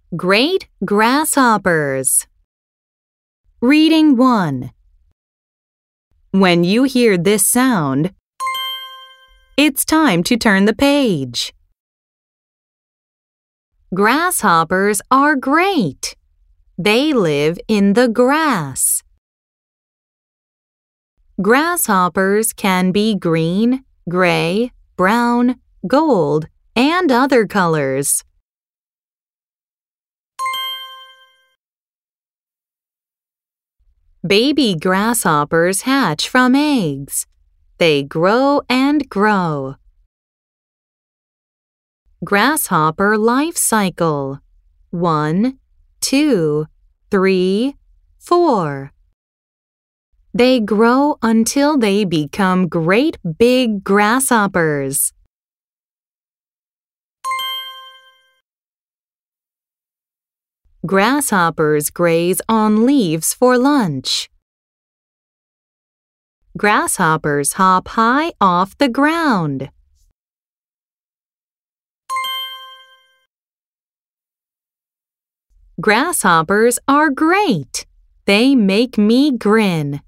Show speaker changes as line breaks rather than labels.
Great grasshoppers. Reading 1. When you hear this sound, it's time to turn the page. Grasshoppers are great. They live in the grass. Grasshoppers can be green, gray, brown, gold, and other colors. Baby grasshoppers hatch from eggs. They grow and grow. Grasshopper life cycle: 1, 2, 3, 4. They grow until they become great big grasshoppers. Grasshoppers graze on leaves for lunch. Grasshoppers hop high off the ground. Grasshoppers are great. They make me grin.